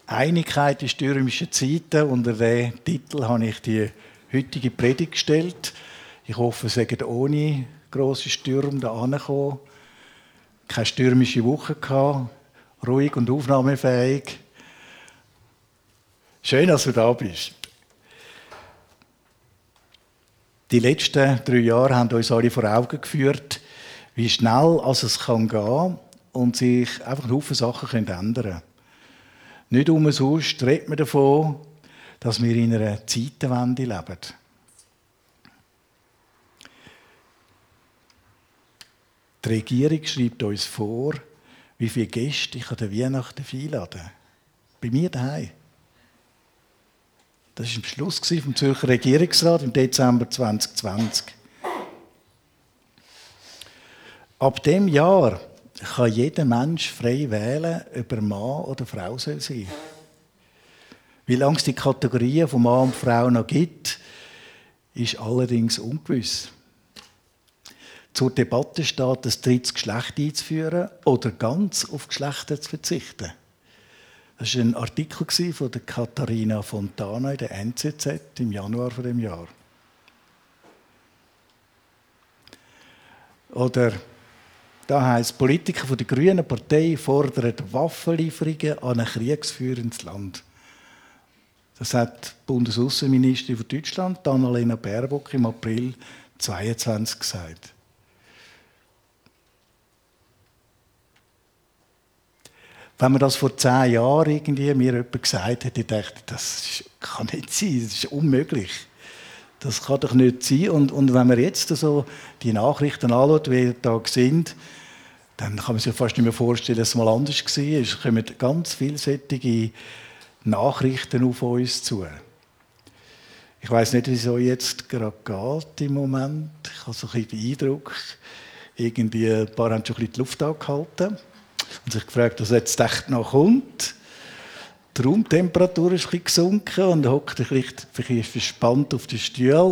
Einigkeit in stürmischen Zeiten. Unter diesem Titel habe ich die heutige Predigt gestellt. Ich hoffe, Sie sind ohne grosse Stürme da angekommen. Keine stürmische Woche gehabt. Ruhig und aufnahmefähig. Schön, dass du da bist. Die letzten 3 Jahre haben uns alle vor Augen geführt, wie schnell es gehen kann und sich einfach ein Haufen Sachen ändern können. Nicht umsonst redet man davon, dass wir in einer Zeitenwende leben. Die Regierung schreibt uns vor, wie viele Gäste ich an der Weihnachten einladen. Bei mir daheim. Das war am Schluss vom Zürcher Regierungsrat im Dezember 2020. Ab diesem Jahr kann jeder Mensch frei wählen, ob er Mann oder Frau sein soll. Wie lange es die Kategorien von Mann und Frau noch gibt, ist allerdings ungewiss. Zur Debatte steht, das drittes Geschlecht einzuführen oder ganz auf Geschlechter zu verzichten. Das war ein Artikel von der Katharina Fontana in der NZZ im Januar dieses Jahr. Oder da heisst, Politiker von der Grünen Partei fordern Waffenlieferungen an ein kriegsführendes Land. Das hat die Bundesaußenministerin von Deutschland, Annalena Baerbock, im April 2022 gesagt. Wenn man das vor 10 Jahren irgendwie mir jemand gesagt hätte, ich dachte, das kann nicht sein, das ist unmöglich. Das kann doch nicht sein. Und wenn man jetzt so die Nachrichten anschaut, wie die Tag sind, dann kann man sich fast nicht mehr vorstellen, dass es mal anders war. Es kommen ganz vielseitige Nachrichten auf uns zu. Ich weiss nicht, wie es euch jetzt gerade geht im Moment. Ich habe so ein bisschen den Eindruck, irgendwie ein paar haben schon ein bisschen die Luft angehalten und sich gefragt, was jetzt echt noch kommt. Die Raumtemperatur ist ein bisschen gesunken und hockt vielleicht verspannt auf den Stuhl.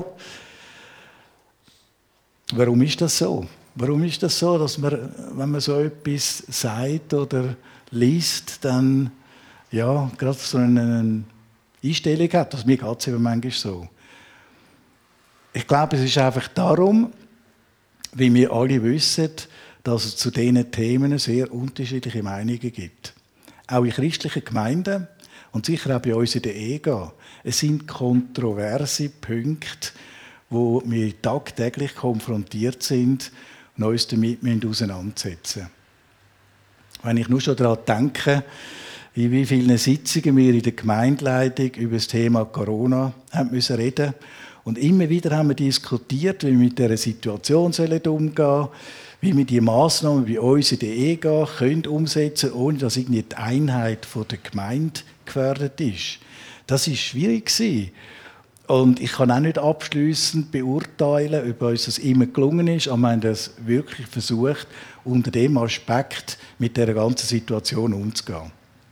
Warum ist das so? Warum ist das so, dass man, wenn man so etwas sagt oder liest, dann ja, gerade so eine Einstellung hat? Also mir geht es eben manchmal so. Ich glaube, es ist einfach darum, wie wir alle wissen, dass es zu diesen Themen sehr unterschiedliche Meinungen gibt. Auch in christlichen Gemeinden und sicher auch bei uns in der EGA. Es sind kontroverse Punkte, wo wir tagtäglich konfrontiert sind und uns damit auseinandersetzen müssen. Wenn ich nur schon daran denke, in wie vielen Sitzungen wir in der Gemeindeleitung über das Thema Corona haben müssen reden. Und immer wieder haben wir diskutiert, wie wir mit dieser Situation umgehen sollen, wie wir die Massnahmen bei uns in der EGA umsetzen können, ohne dass irgendwie die Einheit der Gemeinde gefährdet ist. Das war schwierig. Und ich kann auch nicht abschliessend beurteilen, ob uns das immer gelungen ist, aber wir haben das wirklich versucht, unter dem Aspekt mit dieser ganzen Situation umzugehen.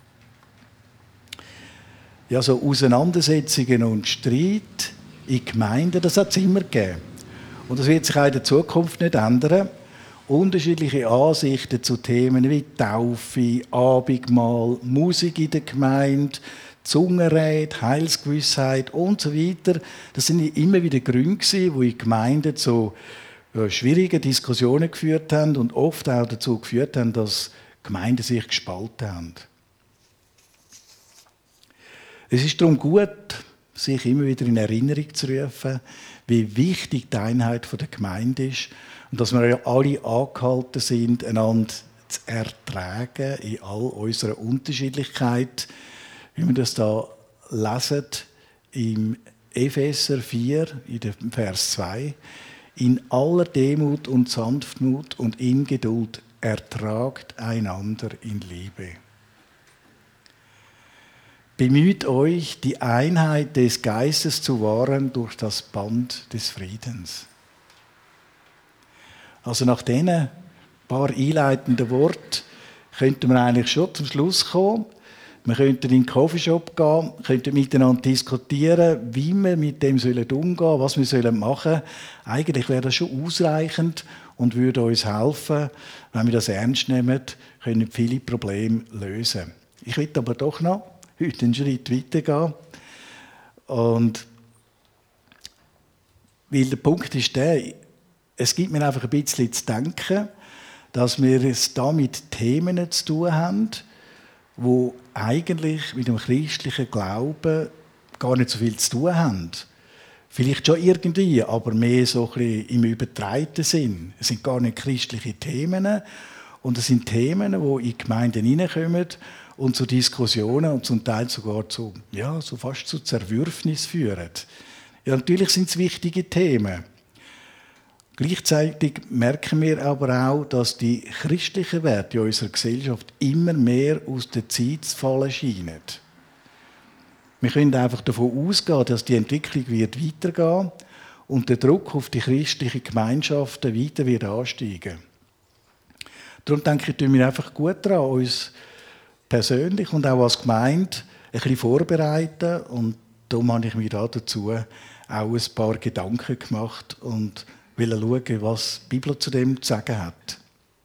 Ja, so Auseinandersetzungen und Streit in Gemeinden, das hat es immer gegeben. Und das wird sich auch in der Zukunft nicht ändern. Unterschiedliche Ansichten zu Themen wie Taufe, Abendmahl, Musik in der Gemeinde, Zungenrede, Heilsgewissheit und so weiter. Das sind immer wieder Gründe, die in Gemeinden zu schwierigen Diskussionen geführt haben und oft auch dazu geführt haben, dass Gemeinden sich gespalten haben. Es ist darum gut, sich immer wieder in Erinnerung zu rufen, wie wichtig die Einheit der Gemeinde ist und dass wir ja alle angehalten sind, einander zu ertragen in all unserer Unterschiedlichkeit, wie wir das da lesen im Epheser 4, in dem Vers 2. In aller Demut und Sanftmut und in Geduld ertragt einander in Liebe. Bemüht euch, die Einheit des Geistes zu wahren durch das Band des Friedens. Also nach diesen paar einleitenden Worten könnten wir eigentlich schon zum Schluss kommen. Wir könnten in den Coffeeshop gehen, könnten miteinander diskutieren, wie wir mit dem umgehen sollen, was wir machen sollen. Eigentlich wäre das schon ausreichend und würde uns helfen, wenn wir das ernst nehmen, können viele Probleme lösen. Ich will aber doch noch heute einen Schritt weitergehen. Und weil der Punkt ist der, es gibt mir einfach ein bisschen zu denken, dass wir es da mit Themen zu tun haben, die eigentlich mit dem christlichen Glauben gar nicht so viel zu tun haben. Vielleicht schon irgendwie, aber mehr so ein bisschen im übertreibten Sinn. Es sind gar nicht christliche Themen und es sind Themen, die in Gemeinden hineinkommen und zu Diskussionen und zum Teil sogar so fast zu Zerwürfnis führen. Ja, natürlich sind es wichtige Themen. Gleichzeitig merken wir aber auch, dass die christlichen Werte in unserer Gesellschaft immer mehr aus der Zeit zu fallen scheinen. Wir können einfach davon ausgehen, dass die Entwicklung wird weitergehen und der Druck auf die christlichen Gemeinschaften weiter wird ansteigen. Darum denke ich, tun wir einfach gut daran, uns persönlich und auch als Gemeinde ein bisschen vorbereiten. Und darum habe ich mir dazu auch ein paar Gedanken gemacht und will schauen, was die Bibel zu dem zu sagen hat.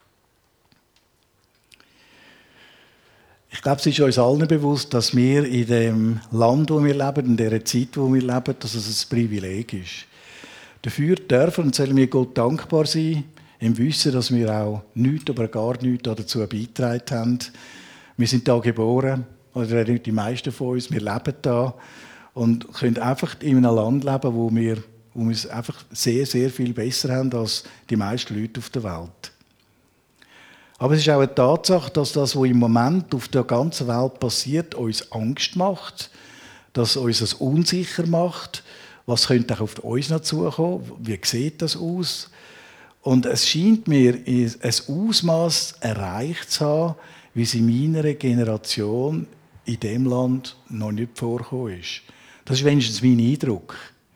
Ich glaube, es ist uns allen bewusst, dass wir in dem Land, wo wir leben, in dieser Zeit, wo wir leben, dass es ein Privileg ist. Dafür dürfen und sollen wir Gott dankbar sein, im Wissen, dass wir auch nichts, aber gar nichts dazu beigetragen haben. Wir sind da geboren, oder die meisten von uns, wir leben da und können einfach in einem Land leben, wo wir es einfach sehr, sehr viel besser haben als die meisten Leute auf der Welt. Aber es ist auch eine Tatsache, dass das, was im Moment auf der ganzen Welt passiert, uns Angst macht, dass uns das unsicher macht. Was könnte auch auf uns noch zukommen? Wie sieht das aus? Und es scheint mir, ein Ausmaß erreicht zu haben, wie es in meiner Generation in diesem Land noch nicht vorgekommen ist. Das ist wenigstens mein Eindruck.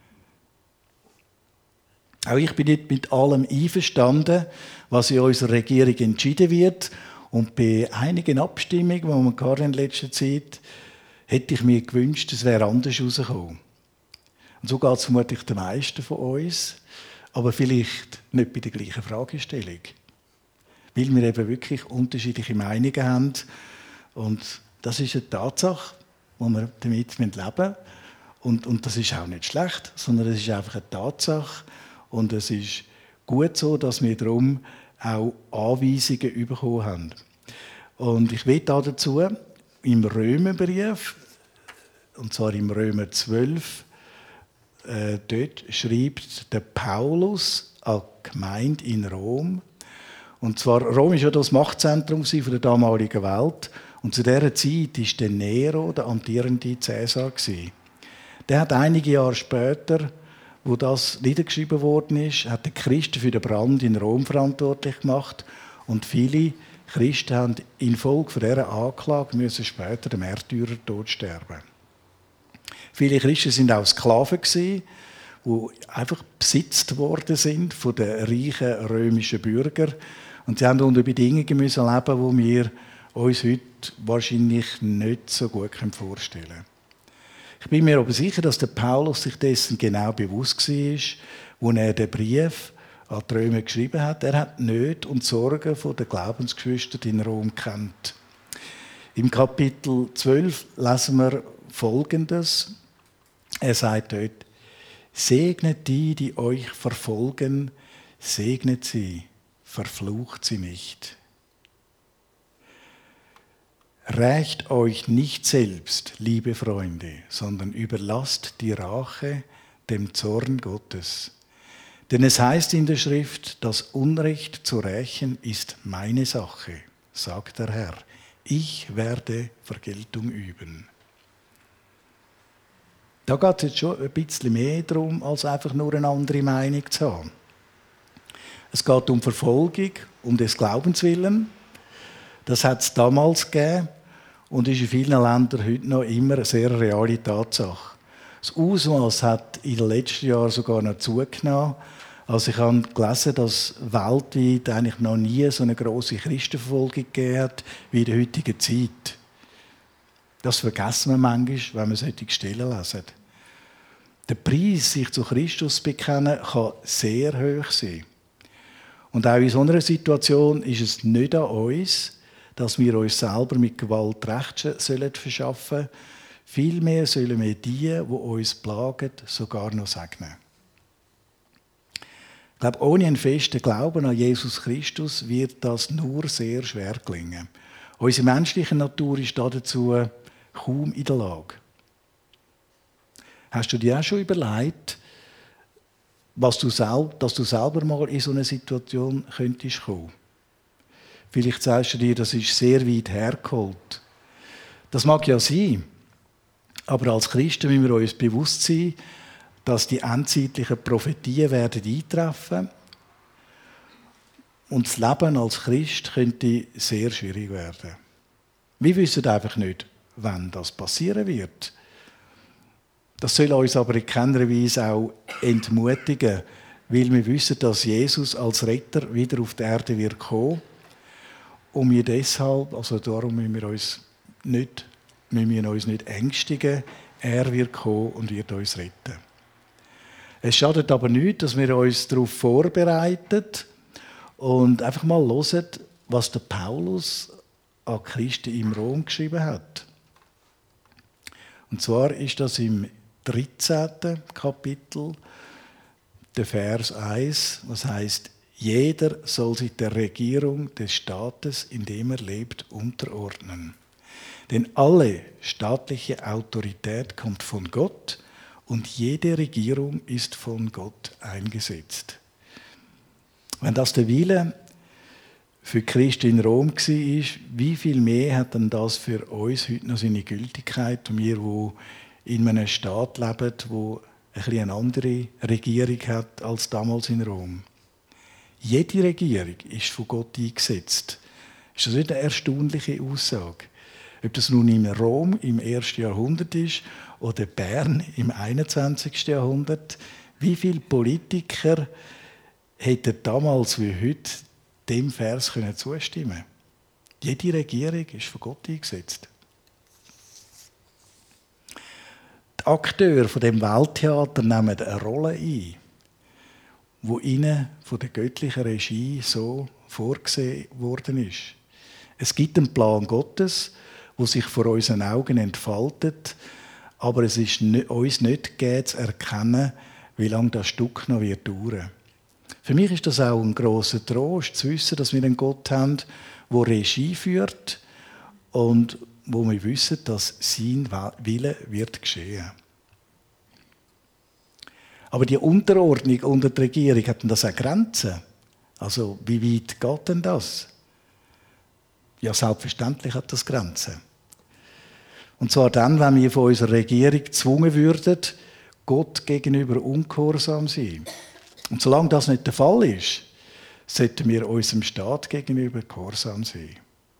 Auch ich bin nicht mit allem einverstanden, was in unserer Regierung entschieden wird. Und bei einigen Abstimmungen, die wir gerade in letzter Zeit, hätte ich mir gewünscht, es wäre anders herausgekommen. Und so geht es vermutlich den meisten von uns, aber vielleicht nicht bei der gleichen Fragestellung. Weil wir eben wirklich unterschiedliche Meinungen haben. Und das ist eine Tatsache, wo wir damit leben müssen. Und das ist auch nicht schlecht, sondern es ist einfach eine Tatsache. Und es ist gut so, dass wir darum auch Anweisungen bekommen haben. Und ich will dazu im Römerbrief, und zwar im Römer 12, dort schreibt der Paulus an die Gemeinde in Rom. Und zwar, Rom war ja das Machtzentrum von der damaligen Welt. Und zu dieser Zeit war der Nero, der amtierende Cäsar. Der hat einige Jahre später, wo das niedergeschrieben worden ist, hat der Christen für den Brand in Rom verantwortlich gemacht. Und viele Christen haben infolge von dieser Anklage müssen später den Märtyrertod sterben. Viele Christen waren auch Sklaven, die einfach besitzt worden sind von den reichen römischen Bürgern. Und sie haben unter Bedingungen müssen leben, die wir uns heute wahrscheinlich nicht so gut vorstellen können. Ich bin mir aber sicher, dass der Paulus sich dessen genau bewusst war, als er den Brief an die Römer geschrieben hat. Er hat die Nöte und Sorgen der Glaubensgeschwister in Rom kennt. Im Kapitel 12 lesen wir Folgendes. Er sagt dort: Segnet die euch verfolgen, segnet sie, verflucht sie nicht. Rächt euch nicht selbst, liebe Freunde, sondern überlasst die Rache dem Zorn Gottes. Denn es heißt in der Schrift, das Unrecht zu rächen ist meine Sache, sagt der Herr. Ich werde Vergeltung üben. Da geht es jetzt schon ein bisschen mehr darum, als einfach nur eine andere Meinung zu haben. Es geht um Verfolgung, um des Glaubens willen. Das hat es damals gegeben und ist in vielen Ländern heute noch immer eine sehr reale Tatsache. Das Ausmaß hat in den letzten Jahren sogar noch zugenommen. Also ich habe gelesen, dass weltweit eigentlich noch nie so eine grosse Christenverfolgung gegeben hat wie in der heutigen Zeit. Das vergessen wir manchmal, wenn wir solche Stellen lesen. Der Preis, sich zu Christus zu bekennen, kann sehr hoch sein. Und auch in so einer Situation ist es nicht an uns, dass wir uns selber mit Gewalt Recht verschaffen sollen. Vielmehr sollen wir die, die uns plagen, sogar noch segnen. Ich glaube, ohne einen festen Glauben an Jesus Christus wird das nur sehr schwer gelingen. Unsere menschliche Natur ist dazu kaum in der Lage. Hast du dir auch schon überlegt, dass du selber mal in so eine Situation könntest kommen? Vielleicht sagst du dir, das ist sehr weit hergeholt. Das mag ja sein, aber als Christen müssen wir uns bewusst sein, dass die endzeitlichen Prophetien werden eintreffen und das Leben als Christ könnte sehr schwierig werden. Wir wissen einfach nicht, wann das passieren wird. Das soll uns aber in keiner Weise auch entmutigen, weil wir wissen, dass Jesus als Retter wieder auf die Erde wird kommen. Und wir deshalb, also darum müssen wir uns nicht ängstigen. Er wird kommen und wird uns retten. Es schadet aber nicht, dass wir uns darauf vorbereiten und einfach mal hören, was der Paulus an Christen im Rom geschrieben hat. Und zwar ist das im 13. Kapitel, der Vers 1, was heißt: Jeder soll sich der Regierung des Staates, in dem er lebt, unterordnen. Denn alle staatliche Autorität kommt von Gott und jede Regierung ist von Gott eingesetzt. Wenn das der Wille für Christen in Rom war, wie viel mehr hat denn das für uns heute noch seine Gültigkeit? Wir, die in einem Staat leben, wo eine andere Regierung hat als damals in Rom. Jede Regierung ist von Gott eingesetzt. Ist das nicht eine erstaunliche Aussage? Ob das nun in Rom im 1. Jahrhundert ist oder Bern im 21. Jahrhundert, wie viele Politiker hätten damals wie heute dem Vers zustimmen können? Jede Regierung ist von Gott eingesetzt. Die Akteure von dem Welttheater nehmen eine Rolle ein, wo ihnen von der göttlichen Regie so vorgesehen worden ist. Es gibt einen Plan Gottes, der sich vor unseren Augen entfaltet, aber es ist uns nicht gegeben zu erkennen, wie lange das Stück noch wird dauern. Für mich ist das auch ein grosser Trost, zu wissen, dass wir einen Gott haben, der Regie führt und wo wir wissen, dass sein Wille wird geschehen. Aber die Unterordnung unter der Regierung, hat denn das auch Grenzen? Also, wie weit geht denn das? Ja, selbstverständlich hat das Grenzen. Und zwar dann, wenn wir von unserer Regierung gezwungen würden, Gott gegenüber ungehorsam zu sein. Und solange das nicht der Fall ist, sollten wir unserem Staat gegenüber gehorsam sein.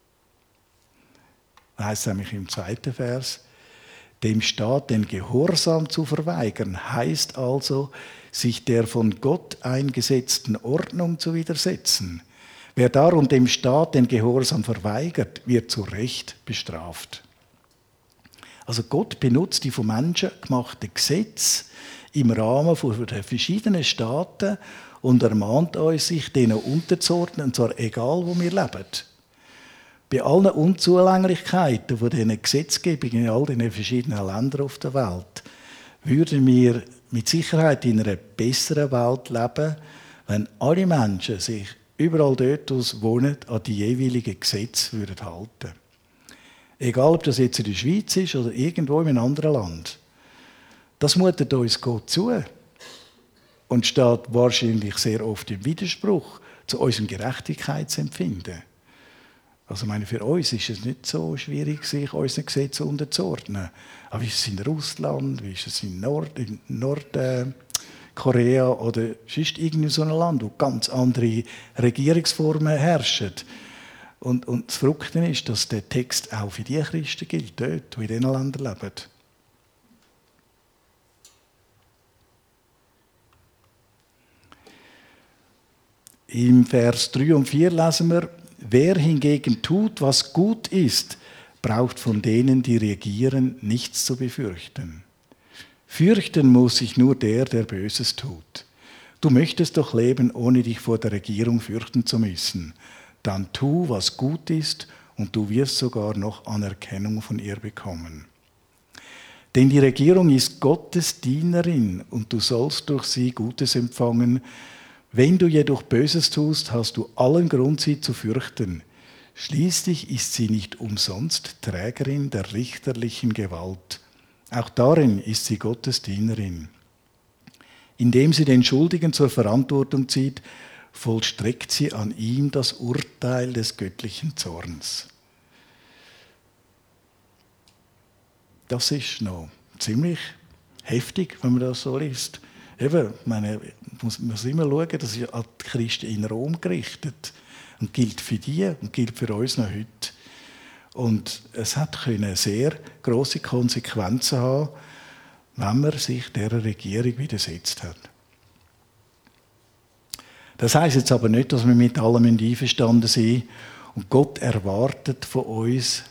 Das heisst nämlich im 2. Vers: Dem Staat den Gehorsam zu verweigern, heißt also, sich der von Gott eingesetzten Ordnung zu widersetzen. Wer darum dem Staat den Gehorsam verweigert, wird zu Recht bestraft. Also Gott benutzt die von Menschen gemachten Gesetze im Rahmen der verschiedenen Staaten und ermahnt uns, sich denen unterzuordnen, und zwar egal, wo wir leben. Bei allen Unzulänglichkeiten von diesen Gesetzgebungen in all diesen verschiedenen Ländern auf der Welt würden wir mit Sicherheit in einer besseren Welt leben, wenn alle Menschen sich überall dort, wo sie wohnen, an die jeweiligen Gesetze halten würden. Egal, ob das jetzt in der Schweiz ist oder irgendwo in einem anderen Land. Das mutet uns Gott zu und steht wahrscheinlich sehr oft im Widerspruch zu unserem Gerechtigkeitsempfinden. Also für uns ist es nicht so schwierig, sich unseren Gesetzen unterzuordnen. Aber wie ist es in Russland, wie ist es in Nordkorea oder sonst irgendein so ein Land, wo ganz andere Regierungsformen herrschen. Und das Verrückte ist, dass der Text auch für die Christen gilt, dort, die in diesen Ländern leben. Im Vers 3 und 4 lesen wir: Wer hingegen tut, was gut ist, braucht von denen, die regieren, nichts zu befürchten. Fürchten muss sich nur der, der Böses tut. Du möchtest doch leben, ohne dich vor der Regierung fürchten zu müssen. Dann tu, was gut ist, und du wirst sogar noch Anerkennung von ihr bekommen. Denn die Regierung ist Gottes Dienerin und du sollst durch sie Gutes empfangen. Wenn du jedoch Böses tust, hast du allen Grund, sie zu fürchten. Schließlich ist sie nicht umsonst Trägerin der richterlichen Gewalt. Auch darin ist sie Gottes Dienerin. Indem sie den Schuldigen zur Verantwortung zieht, vollstreckt sie an ihm das Urteil des göttlichen Zorns. Das ist noch ziemlich heftig, wenn man das so liest. Eben, man muss immer schauen, das ist an die Christen in Rom gerichtet und gilt für die und gilt für uns noch heute. Und es können sehr grosse Konsequenzen haben, wenn man sich dieser Regierung widersetzt hat. Das heisst jetzt aber nicht, dass wir mit allem einverstanden sind. Und Gott erwartet von uns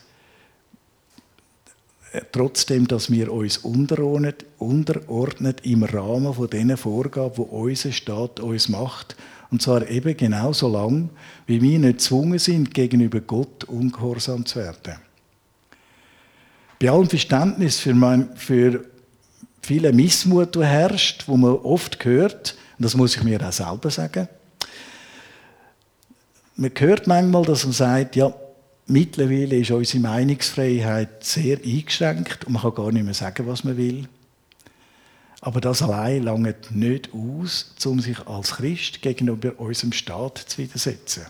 trotzdem, dass wir uns unterordnen im Rahmen von diesen Vorgaben, die unser Staat uns macht. Und zwar eben genau so lange, wie wir nicht gezwungen sind, gegenüber Gott ungehorsam zu werden. Bei allem Verständnis für viele Missmut, der herrscht, wo man oft hört, und das muss ich mir auch selber sagen, man hört manchmal, dass man sagt, ja, mittlerweile ist unsere Meinungsfreiheit sehr eingeschränkt und man kann gar nicht mehr sagen, was man will. Aber das allein reicht nicht aus, um sich als Christ gegenüber unserem Staat zu widersetzen.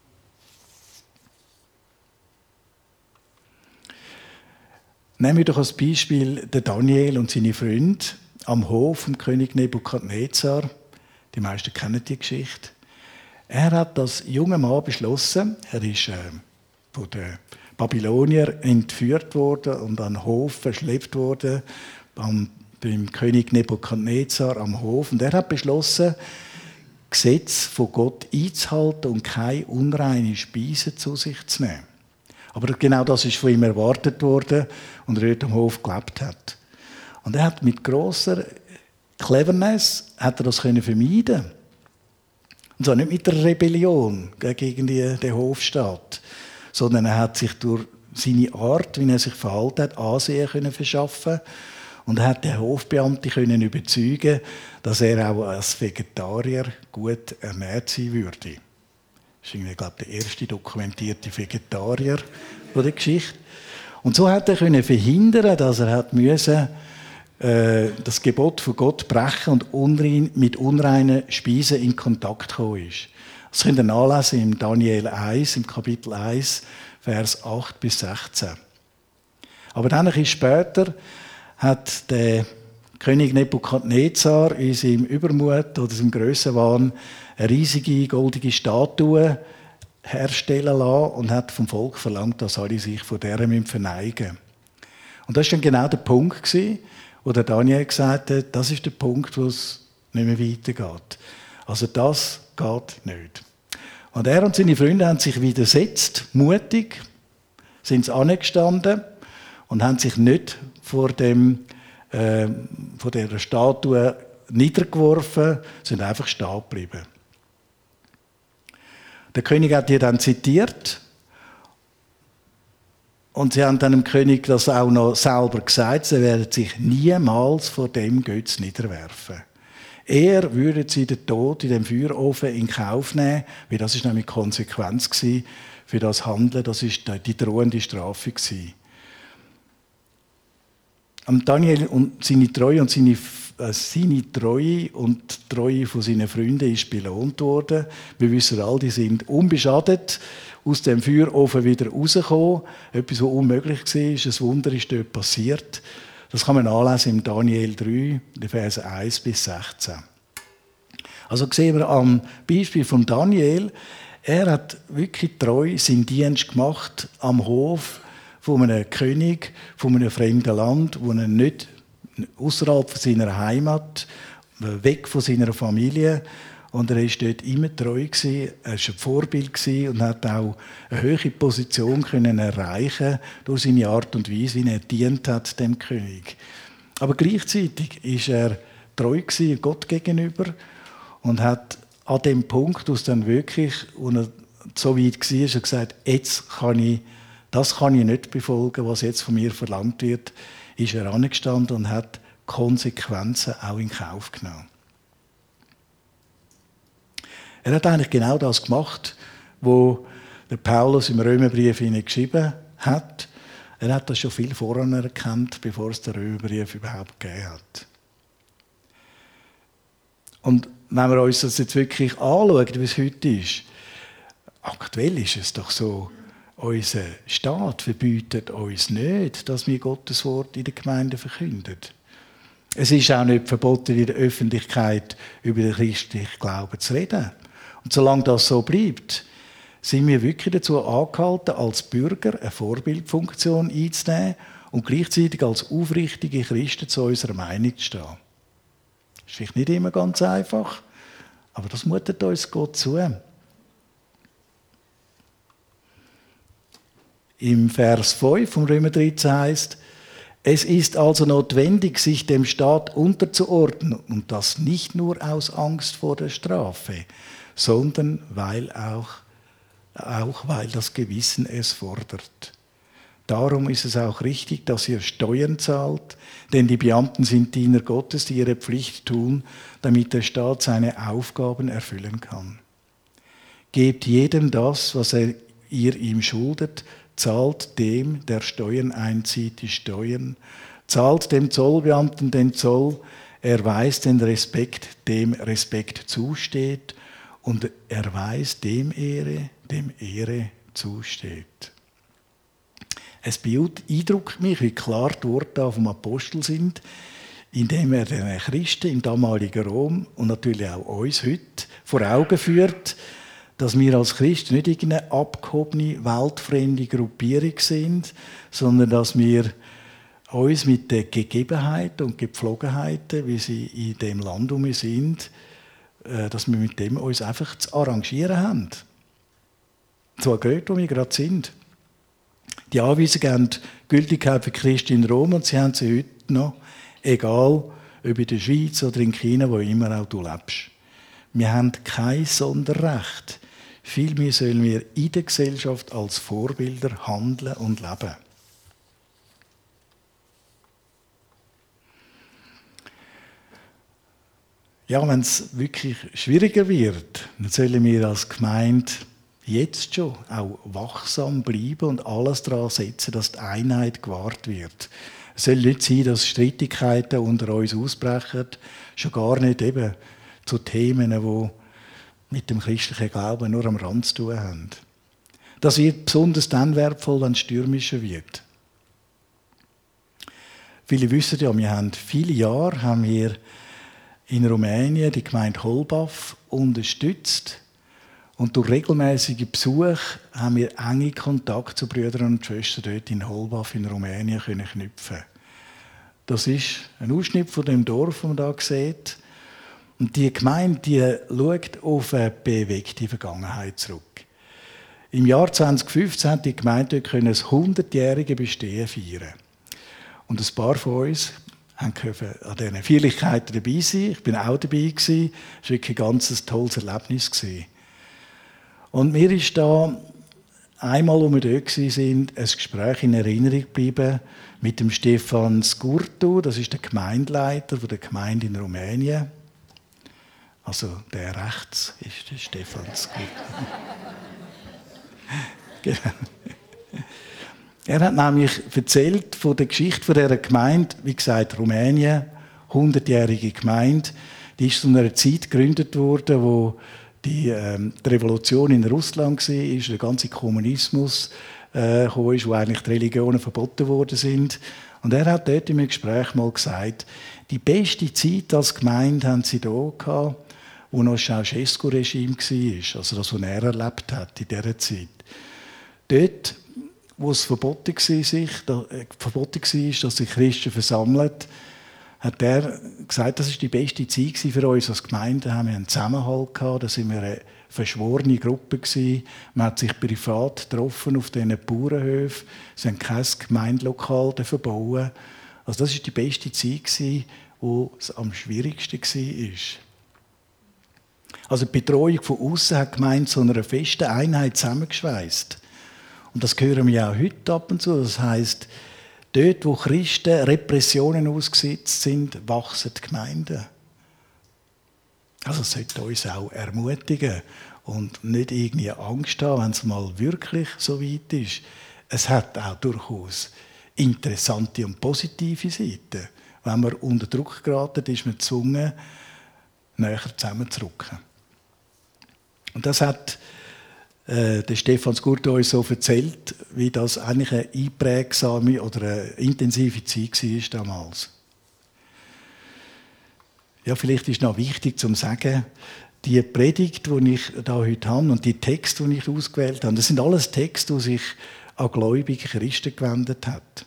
Nehmen wir doch als Beispiel den Daniel und seine Freunde am Hof vom König Nebukadnezar. Die meisten kennen die Geschichte. Er hat als junger Mann beschlossen, er ist von den Babyloniern entführt worden und an den Hof verschleppt worden, beim König Nebukadnezar am Hof. Und er hat beschlossen, Gesetz von Gott einzuhalten und keine unreine Speise zu sich zu nehmen. Aber genau das ist von ihm erwartet worden und er dort am Hof gelebt hat. Und er hat mit grosser Cleverness das vermeiden. Und zwar nicht mit der Rebellion gegen den Hofstaat, sondern er hat sich durch seine Art, wie er sich verhalten hat, Ansehen verschaffen und er hat den Hofbeamten überzeugen, dass er auch als Vegetarier gut ernährt sein würde. Das ist, glaube ich, der erste dokumentierte Vegetarier der Geschichte. Und so hat er verhindern, dass er das Gebot von Gott brechen und mit unreinen Speisen in Kontakt gekommen ist. Das könnt ihr nachlesen im Daniel 1, im Kapitel 1, Vers 8 bis 16. Aber dann später hat der König Nebukadnezar in seinem Übermut oder seinem Grössenwahn eine riesige goldige Statue herstellen lassen und hat vom Volk verlangt, dass alle sich vor der verneigen müssen. Und das war dann genau der Punkt, wo der Daniel gesagt hat, das ist der Punkt, wo es nicht mehr weitergeht. Also das geht nicht. Und er und seine Freunde haben sich widersetzt, mutig, sind sie angestanden und haben sich nicht vor dieser Statue niedergeworfen, sind einfach stehen geblieben. Der König hat die dann zitiert und sie haben dann dem König das auch noch selber gesagt, sie werden sich niemals vor dem Götz niederwerfen. Er würde sie den Tod in dem Feuerofen in Kauf nehmen, weil das ist nämlich die Konsequenz für das Handeln, das ist die drohende Strafe gewesen. Daniel und seine Treue und seine Treue und die Treue von seinen Freunden ist belohnt worden. Wir wissen alle, die sind unbeschadet aus dem Feuerofen wieder rausgekommen. Etwas, was unmöglich war, ein Wunder ist dort passiert. Das kann man nachlesen im Daniel 3, die Verse 1 bis 16. Also sehen wir am Beispiel von Daniel, er hat wirklich treu seinen Dienst gemacht am Hof von einem König, von einem fremden Land, wo er nicht außerhalb von seiner Heimat, weg von seiner Familie. Und er war dort immer treu gewesen, er war ein Vorbild und hat auch eine hohe Position können erreichen durch seine Art und Weise, wie er dient hat dem König. Aber gleichzeitig war er treu gewesen Gott gegenüber und hat an dem Punkt, wo es dann wirklich, wo er so weit war, gesagt, jetzt kann ich Das kann ich nicht befolgen, was jetzt von mir verlangt wird, ist er angestanden und hat Konsequenzen auch in Kauf genommen. Er hat eigentlich genau das gemacht, wo der Paulus im Römerbrief geschrieben hat. Er hat das schon viel vorher erkannt, bevor es den Römerbrief überhaupt gegeben hat. Und wenn wir uns das jetzt wirklich anschauen, wie es heute ist, aktuell ist es doch so, unser Staat verbietet uns nicht, dass wir Gottes Wort in der Gemeinde verkünden. Es ist auch nicht verboten, in der Öffentlichkeit über den christlichen Glauben zu reden. Und solange das so bleibt, sind wir wirklich dazu angehalten, als Bürger eine Vorbildfunktion einzunehmen und gleichzeitig als aufrichtige Christen zu unserer Meinung zu stehen. Das ist vielleicht nicht immer ganz einfach, aber das mutet uns Gott zu. Im Vers 5 vom Römer 13 heißt: Es ist also notwendig, sich dem Staat unterzuordnen, und das nicht nur aus Angst vor der Strafe, sondern auch weil das Gewissen es fordert. Darum ist es auch richtig, dass ihr Steuern zahlt, denn die Beamten sind Diener Gottes, die ihre Pflicht tun, damit der Staat seine Aufgaben erfüllen kann. Gebt jedem das, was ihr ihm schuldet, zahlt dem, der Steuern einzieht, die Steuern, zahlt dem Zollbeamten den Zoll, erweist den Respekt, dem Respekt zusteht, und erweist dem Ehre zusteht. Es beeindruckt mich, wie klar die Worte vom Apostel sind, indem er den Christen im damaligen Rom und natürlich auch uns heute vor Augen führt, dass wir als Christen nicht irgendeine abgehobene, weltfremde Gruppierung sind, sondern dass wir uns mit den Gegebenheiten und Gepflogenheiten, wie sie in dem Land sind, dass wir mit dem uns einfach zu arrangieren haben. So gut, wo wir gerade sind. Die Anweisungen haben Gültigkeit für Christen in Rom und sie haben sie heute noch, egal ob in der Schweiz oder in China, wo immer auch du lebst. Wir haben kein Sonderrecht. Vielmehr sollen wir in der Gesellschaft als Vorbilder handeln und leben. Ja, wenn es wirklich schwieriger wird, dann sollen wir als Gemeinde jetzt schon auch wachsam bleiben und alles daran setzen, dass die Einheit gewahrt wird. Es soll nicht sein, dass Streitigkeiten unter uns ausbrechen, schon gar nicht eben zu Themen, die mit dem christlichen Glauben nur am Rand zu tun haben. Das wird besonders dann wertvoll, wenn es stürmischer wird. Viele wissen ja, wir haben viele Jahre in Rumänien die Gemeinde Holbach unterstützt. Und durch regelmäßige Besuche haben wir enge Kontakt zu Brüdern und Schwestern dort in Holbach in Rumänien knüpfen. Das ist ein Ausschnitt von dem Dorf, das man hier sieht. Und die Gemeinde, die schaut auf eine bewegte Vergangenheit zurück. Im Jahr 2015 hat die Gemeinde dort das 100-jährige Bestehen feiern. Und ein paar von uns an diesen Feierlichkeiten dabei sein. Ich bin auch dabei gewesen. Es war wirklich ein ganz tolles Erlebnis gewesen. Und mir ist da einmal, als wir dort waren, ein Gespräch in Erinnerung geblieben mit dem Stefan Scurtu. Das ist der Gemeindeleiter der Gemeinde in Rumänien. Also der rechts ist der Stefan Scurtu. Genau. Er hat nämlich erzählt von der Geschichte dieser Gemeinde, wie gesagt, Rumänien, 100-jährige Gemeinde. Die ist zu einer Zeit gegründet worden, wo die Revolution in Russland war, der ganze Kommunismus kam, wo eigentlich die Religionen verboten worden sind. Und er hat dort in einem Gespräch mal gesagt, die beste Zeit als Gemeinde haben sie hier gehabt, wo noch das Ceausescu-Regime war, also das, was er erlebt hat in dieser Zeit. Dort, wo es verboten war, dass sich Christen versammeln, hat er gesagt, das war die beste Zeit für uns als Gemeinde. Wir haben einen Zusammenhalt gehabt, da waren wir eine verschworene Gruppe gewesen. Man hat sich privat getroffen auf diesen Bauernhöfen. Sie haben kein Gemeindelokal bauen. Also das war die beste Zeit, wo es am schwierigsten war. Also die Betreuung von außen hat die Gemeinde zu einer festen Einheit zusammengeschweißt. Und das hören wir ja auch heute ab und zu. Das heisst, dort, wo Christen Repressionen ausgesetzt sind, wachsen die Gemeinden. Also es sollte uns auch ermutigen und nicht irgendwie Angst haben, wenn es mal wirklich so weit ist. Es hat auch durchaus interessante und positive Seiten. Wenn man unter Druck geraten, ist man gezwungen, näher zusammenzurücken. Und das hat der Stefan Skurt uns so erzählt, wie das eigentlich eine einprägsame oder eine intensive Zeit war damals. Ja, vielleicht ist noch wichtig zu sagen, die Predigt, die ich da heute habe und die Texte, die ich ausgewählt habe, das sind alles Texte, die sich an gläubige Christen gewendet hat.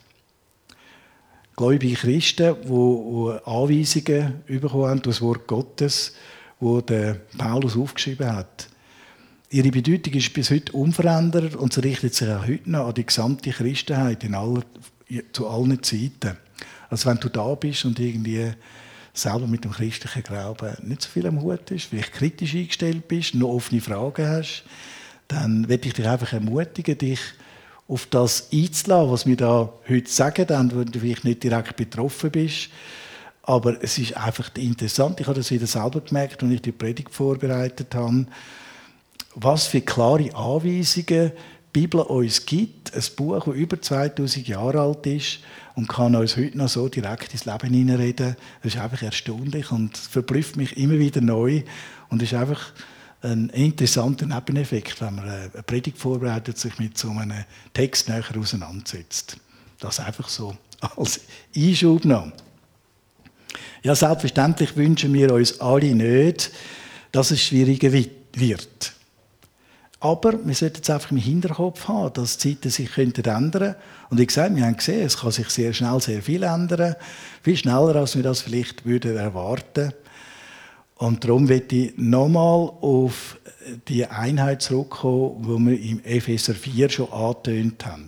Gläubige Christen, die Anweisungen bekommen haben durch das Wort Gottes, die der Paulus aufgeschrieben hat. Ihre Bedeutung ist bis heute unverändert und sie richtet sich auch heute noch an die gesamte Christenheit zu allen Zeiten. Also wenn du da bist und irgendwie selber mit dem christlichen Glauben nicht so viel am Hut hast, vielleicht kritisch eingestellt bist, noch offene Fragen hast, dann möchte ich dich einfach ermutigen, dich auf das einzulassen, was wir da heute sagen, dann, wenn du vielleicht nicht direkt betroffen bist. Aber es ist einfach interessant, ich habe das wieder selber gemerkt, als ich die Predigt vorbereitet habe, was für klare Anweisungen die Bibel uns gibt. Ein Buch, das über 2000 Jahre alt ist und kann uns heute noch so direkt ins Leben hineinreden. Das ist einfach erstaunlich und verblüfft mich immer wieder neu. Und es ist einfach ein interessanter Nebeneffekt, wenn man eine Predigt vorbereitet, sich mit so einem Text näher auseinandersetzt. Das einfach so als Einschub noch. Ja, selbstverständlich wünschen wir uns alle nicht, dass es schwieriger wird. Aber wir sollten jetzt einfach im Hinterkopf haben, dass die Zeiten sich ändern könnten. Und wie gesagt, wir haben gesehen, es kann sich sehr schnell sehr viel ändern. Viel schneller, als wir das vielleicht erwarten würden. Und darum möchte ich nochmal auf die Einheit zurückkommen, die wir im Epheser 4 schon angetönt haben.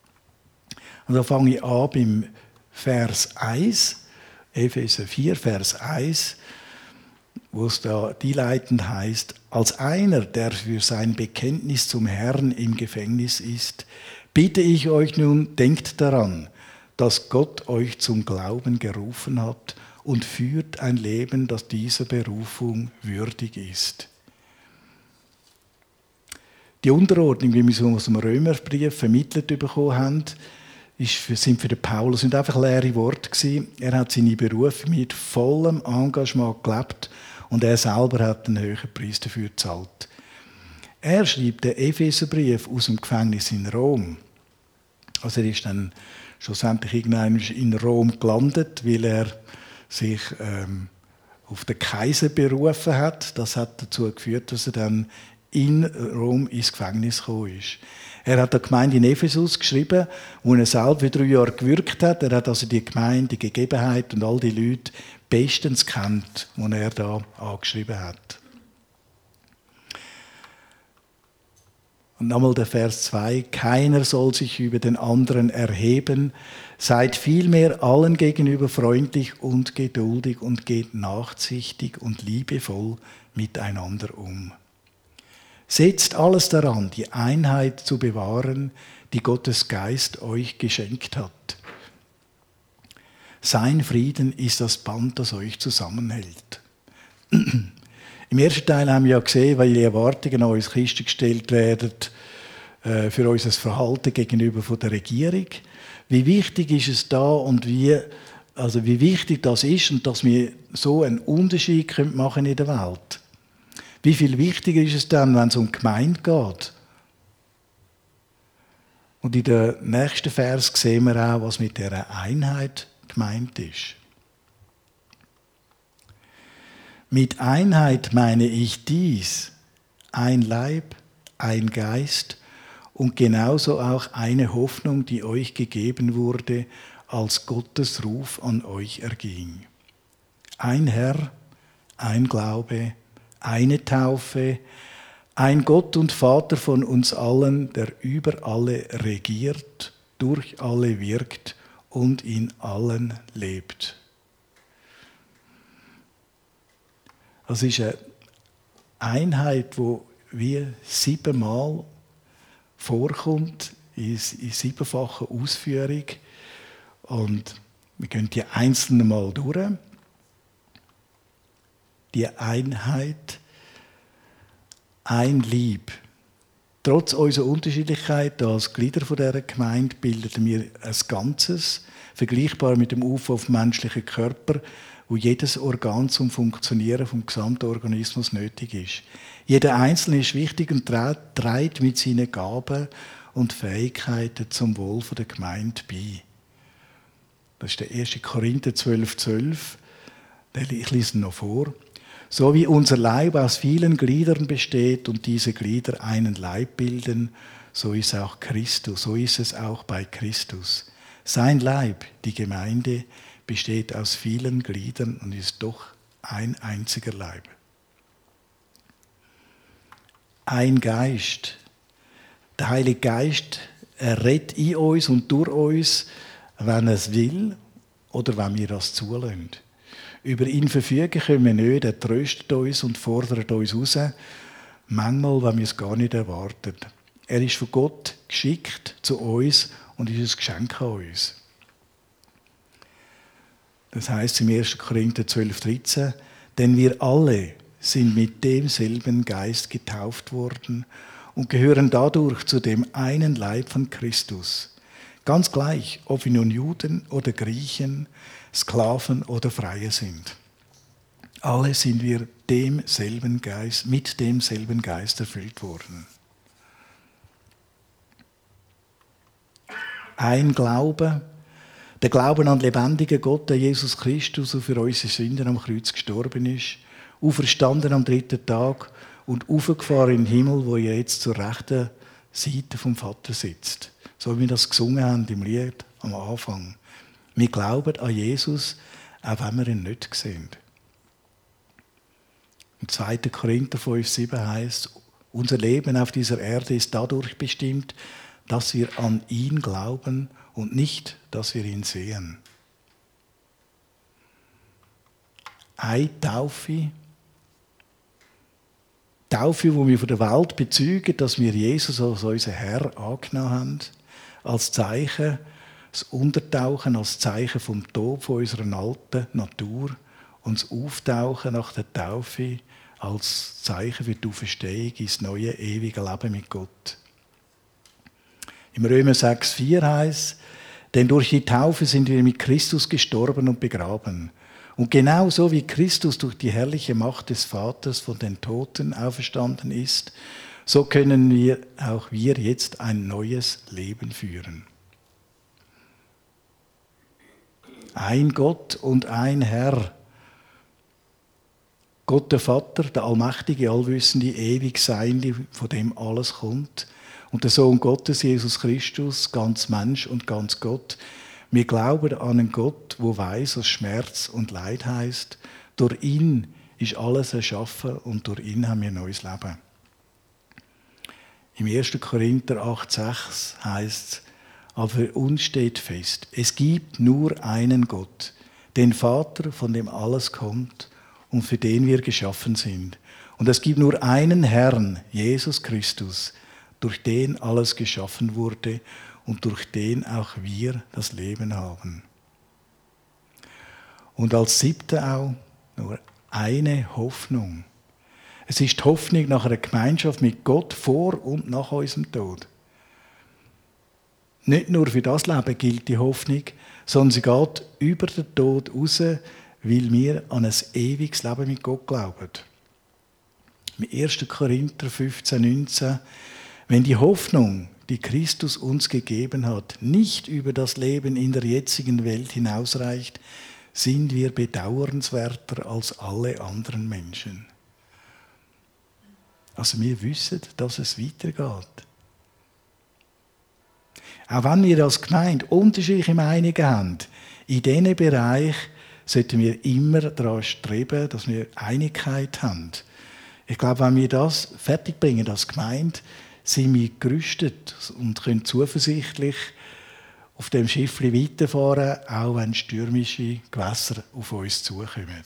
Und da fange ich an beim Vers 1, Epheser 4, Vers 1, wo es da einleitend heißt: Als einer, der für sein Bekenntnis zum Herrn im Gefängnis ist, bitte ich euch nun, denkt daran, dass Gott euch zum Glauben gerufen hat und führt ein Leben, das dieser Berufung würdig ist. Die Unterordnung, wie wir es aus dem Römerbrief vermittelt bekommen haben, sind für den Paulus nicht einfach leere Worte gewesen. Er hat seine Berufung mit vollem Engagement gelebt und er selber hat einen höheren Preis dafür gezahlt. Er schreibt den Epheserbrief aus dem Gefängnis in Rom. Also er ist dann schlussendlich irgendwann in Rom gelandet, weil er sich auf den Kaiser berufen hat. Das hat dazu geführt, dass er dann in Rom ins Gefängnis gekommen ist. Er hat der Gemeinde in Ephesus geschrieben, wo er selber für 3 Jahre gewirkt hat. Er hat also die Gemeinde, die Gegebenheit und all die Leute bestens kennt, die er da angeschrieben hat. Und nochmal der Vers 2. Keiner soll sich über den anderen erheben. Seid vielmehr allen gegenüber freundlich und geduldig und geht nachsichtig und liebevoll miteinander um. Setzt alles daran, die Einheit zu bewahren, die Gottes Geist euch geschenkt hat. Sein Frieden ist das Band, das euch zusammenhält. Im ersten Teil haben wir ja gesehen, weil die Erwartungen an uns Christen gestellt werden für unser Verhalten gegenüber von der Regierung. Wie wichtig ist es da und wie wichtig das ist und dass wir so einen Unterschied machen in der Welt. Wie viel wichtiger ist es dann, wenn es um die Gemeinde geht? Und in der nächsten Vers sehen wir auch, was mit dieser Einheit gemeint ist. Mit Einheit meine ich dies: ein Leib, ein Geist und genauso auch eine Hoffnung, die euch gegeben wurde, als Gottes Ruf an euch erging. Ein Herr, ein Glaube, eine Taufe, ein Gott und Vater von uns allen, der über alle regiert, durch alle wirkt und in allen lebt. Das ist eine Einheit, die wie 7-mal vorkommt in 7-facher Ausführung. Und wir gehen die einzelnen mal durch. Die Einheit, ein Lieb. Trotz unserer Unterschiedlichkeit als Glieder dieser Gemeinde bilden wir ein Ganzes, vergleichbar mit dem Aufbau auf menschlichen Körper, wo jedes Organ zum Funktionieren vom gesamten Organismus nötig ist. Jeder Einzelne ist wichtig und trägt mit seinen Gaben und Fähigkeiten zum Wohl der Gemeinde bei. Das ist der 1. Korinther 12,12. Ich lese ihn noch vor. So wie unser Leib aus vielen Gliedern besteht und diese Glieder einen Leib bilden, so ist auch Christus, so ist es auch bei Christus. Sein Leib, die Gemeinde, besteht aus vielen Gliedern und ist doch ein einziger Leib. Ein Geist. Der Heilige Geist, er redet in uns und durch uns, wenn er es will oder wenn wir das zulassen. Über ihn verfügen können wir nicht, er tröstet uns und fordert uns raus, manchmal, wenn wir es gar nicht erwarten. Er ist von Gott geschickt zu uns und ist ein Geschenk an uns. Das heisst im 1. Korinther 12,13, denn wir alle sind mit demselben Geist getauft worden und gehören dadurch zu dem einen Leib von Christus. Ganz gleich, ob wir nun Juden oder Griechen, Sklaven oder Freie sind. Alle sind wir mit demselben Geist erfüllt worden. Ein Glaube, der Glauben an den lebendigen Gott, der Jesus Christus, der für unsere Sünden am Kreuz gestorben ist, auferstanden am 3. Tag und aufgefahren in den Himmel, wo er jetzt zur rechten Seite vom Vater sitzt. So wie wir das gesungen haben im Lied am Anfang. Wir glauben an Jesus, auch wenn wir ihn nicht sehen. Im 2. Korinther 5,7 heißt, unser Leben auf dieser Erde ist dadurch bestimmt, dass wir an ihn glauben und nicht, dass wir ihn sehen. Eine Taufe, wo wir von der Welt bezeugen, dass wir Jesus als unseren Herr angenommen haben, als Zeichen, das Untertauchen als Zeichen vom Tod von unserer alten Natur und das Auftauchen nach der Taufe als Zeichen für die Auferstehung ins neue, ewige Leben mit Gott. Im Römer 6,4 heißt, denn durch die Taufe sind wir mit Christus gestorben und begraben. Und genauso wie Christus durch die herrliche Macht des Vaters von den Toten auferstanden ist, so können wir jetzt ein neues Leben führen. Ein Gott und ein Herr. Gott der Vater, der allmächtige, allwissende, ewig Seiende, von dem alles kommt. Und der Sohn Gottes, Jesus Christus, ganz Mensch und ganz Gott. Wir glauben an einen Gott, der weiss, was Schmerz und Leid heisst. Durch ihn ist alles erschaffen und durch ihn haben wir ein neues Leben. Im 1. Korinther 8,6 heisst es, aber für uns steht fest, es gibt nur einen Gott, den Vater, von dem alles kommt und für den wir geschaffen sind. Und es gibt nur einen Herrn, Jesus Christus, durch den alles geschaffen wurde und durch den auch wir das Leben haben. Und als 7. auch nur eine Hoffnung. Es ist die Hoffnung nach einer Gemeinschaft mit Gott vor und nach unserem Tod. Nicht nur für das Leben gilt die Hoffnung, sondern sie geht über den Tod raus, weil wir an ein ewiges Leben mit Gott glauben. Im 1. Korinther 15,19 wenn die Hoffnung, die Christus uns gegeben hat, nicht über das Leben in der jetzigen Welt hinausreicht, sind wir bedauernswerter als alle anderen Menschen. Also wir wissen, dass es weitergeht. Auch wenn wir als Gemeinde unterschiedliche Meinungen haben, in diesem Bereich sollten wir immer daran streben, dass wir Einigkeit haben. Ich glaube, wenn wir das fertigbringen als Gemeinde, sind wir gerüstet und können zuversichtlich auf dem Schiff weiterfahren, auch wenn stürmische Gewässer auf uns zukommen.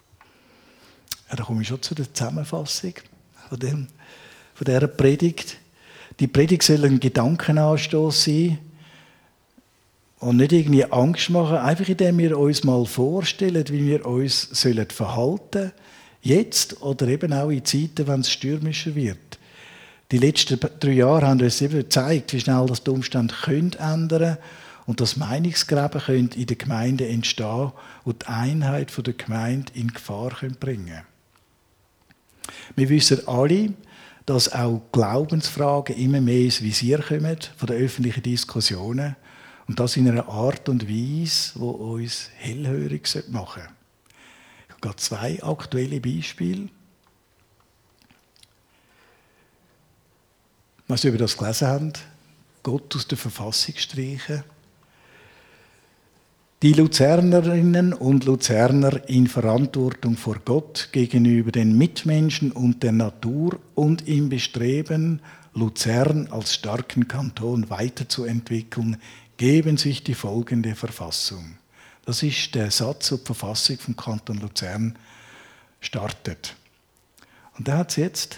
Ja, da komme ich schon zu der Zusammenfassung von dieser Predigt. Die Predigt soll ein Gedankenanstoß sein und nicht irgendwie Angst machen, einfach indem wir uns mal vorstellen, wie wir uns verhalten sollen, jetzt oder eben auch in Zeiten, wenn es stürmischer wird. Die letzten 3 Jahre haben uns eben gezeigt, wie schnell das die Umstände ändern können und dass Meinungsgräben in der Gemeinde entstehen und die Einheit der Gemeinde in Gefahr bringen können. Wir wissen alle, dass auch Glaubensfragen immer mehr ins Visier kommen von den öffentlichen Diskussionen und das in einer Art und Weise, die uns hellhörig machen sollte. Ich habe gerade 2 aktuelle Beispiele. Was Sie über das gelesen haben, Gott aus der Verfassung streichen. Die Luzernerinnen und Luzerner in Verantwortung vor Gott gegenüber den Mitmenschen und der Natur und im Bestreben, Luzern als starken Kanton weiterzuentwickeln, geben sich die folgende Verfassung. Das ist der Satz, der die Verfassung vom Kanton Luzern startet. Und da hat es jetzt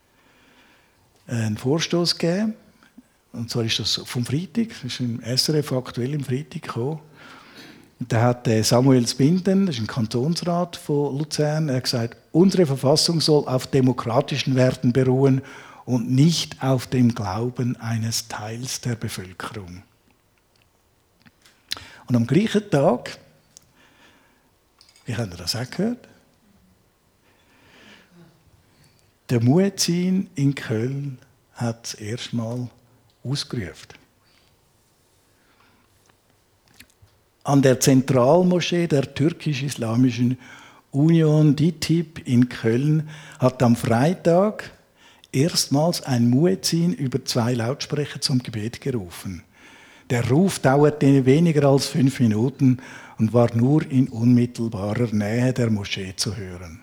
einen Vorstoß gegeben, und zwar ist das vom Freitag, das ist im SRF aktuell im Freitag gekommen. Und da hat Samuel Zbinden, das ist ein Kantonsrat von Luzern, er gesagt, unsere Verfassung soll auf demokratischen Werten beruhen und nicht auf dem Glauben eines Teils der Bevölkerung. Und am gleichen Tag, wie habt ihr das auch gehört? Der Muezzin in Köln hat es erstmal ausgerufen. An der Zentralmoschee der Türkisch-Islamischen Union DİTİB in Köln hat am Freitag erstmals ein Muezzin über 2 Lautsprecher zum Gebet gerufen. Der Ruf dauerte weniger als 5 Minuten und war nur in unmittelbarer Nähe der Moschee zu hören.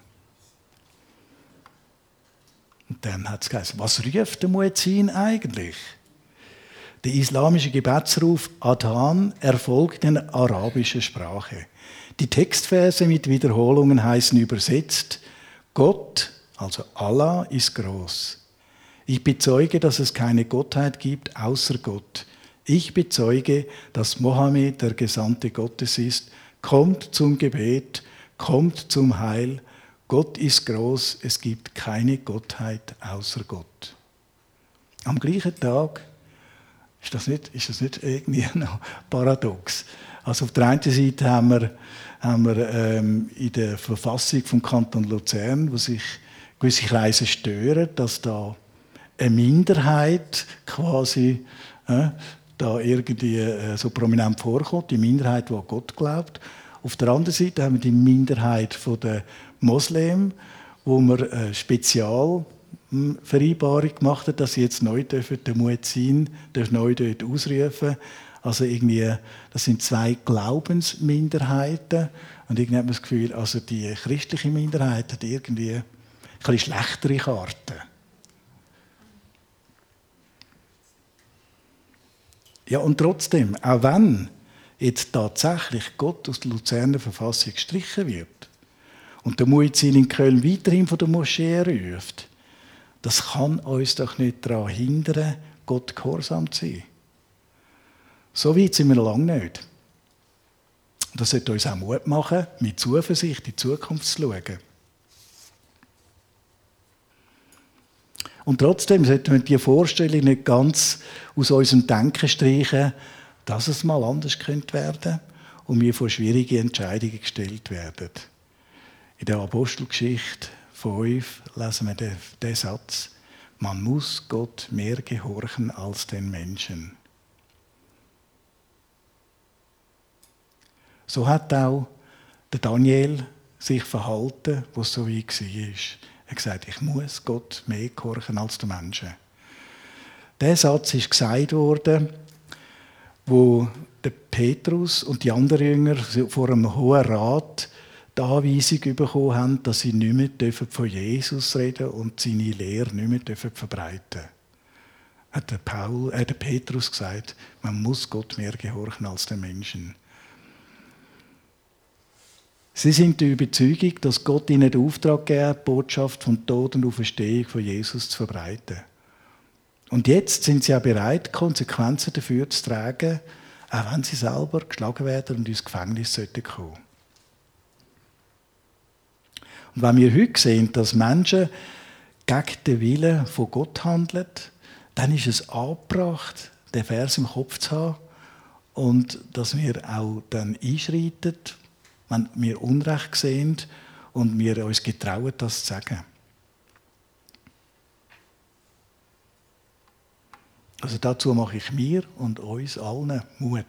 Und dann hat es geheißen, was ruft der Muezzin eigentlich? Der islamische Gebetsruf Adhan erfolgt in arabischer Sprache. Die Textverse mit Wiederholungen heißen übersetzt: Gott, also Allah, ist groß. Ich bezeuge, dass es keine Gottheit gibt außer Gott. Ich bezeuge, dass Mohammed der Gesandte Gottes ist. Kommt zum Gebet, kommt zum Heil. Gott ist groß, es gibt keine Gottheit außer Gott. Am gleichen Tag ist das nicht irgendwie noch paradox? Also auf der einen Seite haben wir in der Verfassung vom Kanton Luzern, wo sich gewisse Kreise stören, dass da eine Minderheit quasi da irgendwie so prominent vorkommt, die Minderheit, die an Gott glaubt. Auf der anderen Seite haben wir die Minderheit der Moslem, wo wir eine Spezialvereinbarung gemacht haben, dass sie jetzt neu dürfen, der Muezzin neu dort ausrufen. Also irgendwie, das sind 2 Glaubensminderheiten. Und irgendwie hat man das Gefühl, also die christliche Minderheit hat irgendwie ein bisschen schlechtere Karten. Ja, und trotzdem, auch wenn jetzt tatsächlich Gott aus der Luzerner Verfassung gestrichen wird und der Muezzin in Köln weiterhin von der Moschee ruft, das kann uns doch nicht daran hindern, Gott gehorsam zu sein. So weit sind wir lange nicht. Das sollte uns auch Mut machen, mit Zuversicht in die Zukunft zu schauen. Und trotzdem sollten wir diese Vorstellung nicht ganz aus unserem Denken streichen, dass es mal anders könnte werden und wir vor schwierige Entscheidungen gestellt werden. In der Apostelgeschichte 5 lesen wir den Satz: Man muss Gott mehr gehorchen als den Menschen. So hat auch der Daniel sich verhalten, was so wie war. Er hat gesagt, ich muss Gott mehr gehorchen als den Menschen. Dieser Satz ist gesagt worden, wo der Petrus und die anderen Jünger vor einem Hohen Rat die Anweisung bekommen haben, dass sie nicht mehr von Jesus reden und seine Lehre nicht mehr verbreiten dürfen. Hat der Petrus gesagt, man muss Gott mehr gehorchen als den Menschen. Sie sind der Überzeugung, dass Gott ihnen den Auftrag gegeben hat, die Botschaft von Tod und Auferstehung von Jesus zu verbreiten. Und jetzt sind sie auch bereit, Konsequenzen dafür zu tragen, auch wenn sie selber geschlagen werden und ins Gefängnis kommen sollten. Und wenn wir heute sehen, dass Menschen gegen den Willen von Gott handeln, dann ist es angebracht, den Vers im Kopf zu haben und dass wir auch dann einschreiten, wenn wir Unrecht sehen und wir uns getrauen, das zu sagen. Also dazu mache ich mir und uns allen Mut.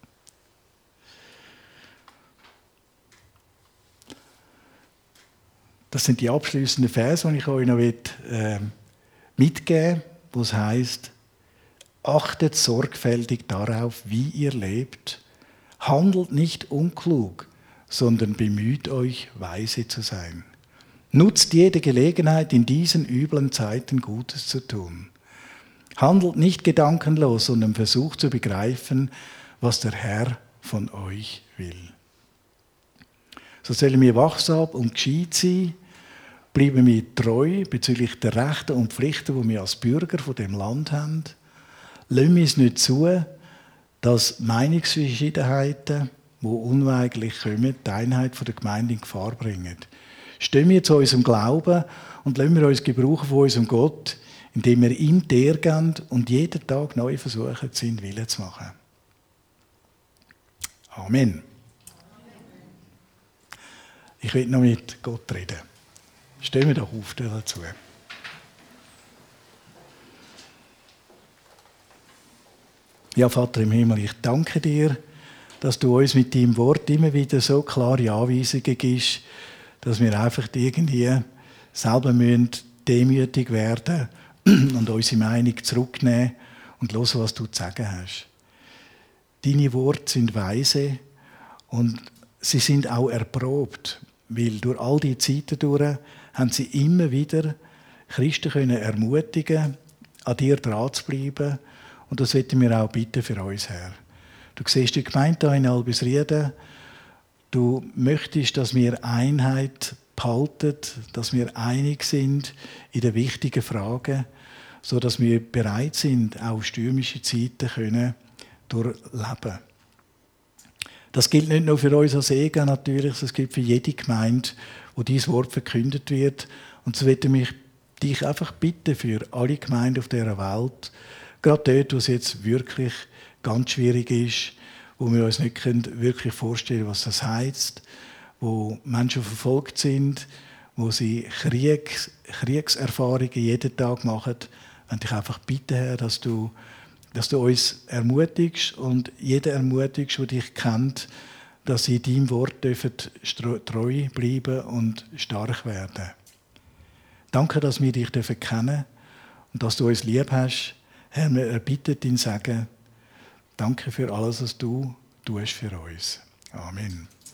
Das sind die abschließenden Verse, die ich euch noch mitgeben will, wo es heisst: Achtet sorgfältig darauf, wie ihr lebt. Handelt nicht unklug, sondern bemüht euch, weise zu sein. Nutzt jede Gelegenheit, in diesen üblen Zeiten Gutes zu tun. Handelt nicht gedankenlos, sondern versucht zu begreifen, was der Herr von euch will. So sollen wir wachsam und gescheit sein, bleiben wir treu bezüglich der Rechte und Pflichten, die wir als Bürger von dem Land haben. Lassen wir es nicht zu, dass Meinungsverschiedenheiten, die unweigerlich kommen, die Einheit der Gemeinde in Gefahr bringen. Stehen wir zu unserem Glauben und lassen wir uns gebrauchen von unserem Gott, indem wir ihm die Ehre geben und jeden Tag neu versuchen, seinen Willen zu machen. Amen. Ich will noch mit Gott reden. Stehen wir doch auf dazu. Ja, Vater im Himmel, ich danke dir, dass du uns mit deinem Wort immer wieder so klare Anweisungen gibst, dass wir einfach irgendwie selber demütig werden und unsere Meinung zurücknehmen und hören, was du zu sagen hast. Deine Worte sind weise und sie sind auch erprobt, weil durch all die Zeiten durch haben sie immer wieder Christen können ermutigen, an dir dran zu bleiben. Und das sollten wir auch bitten für uns, Herr. Du siehst die Gemeinde hier in Albisrieden. Du möchtest, dass wir Einheit behalten, dass wir einig sind in den wichtigen Fragen, sodass wir bereit sind, auch stürmische Zeiten können durchleben. Das gilt nicht nur für uns als EGA natürlich, es gilt für jede Gemeinde, wo dieses Wort verkündet wird. Und so möchte ich dich einfach bitten für alle Gemeinden auf dieser Welt, gerade dort, wo es jetzt wirklich ganz schwierig ist, wo wir uns nicht wirklich vorstellen können, was das heisst, wo Menschen verfolgt sind, wo sie Kriegserfahrungen jeden Tag machen. Und ich einfach bitte, Herr, dass du uns ermutigst und jeden ermutigst, der dich kennt, dass sie deinem Wort treu bleiben und stark werden. Danke, dass wir dich kennen dürfen und dass du uns lieb hast. Herr, wir erbitten dein Segen. Danke für alles, was du tust für uns. Amen.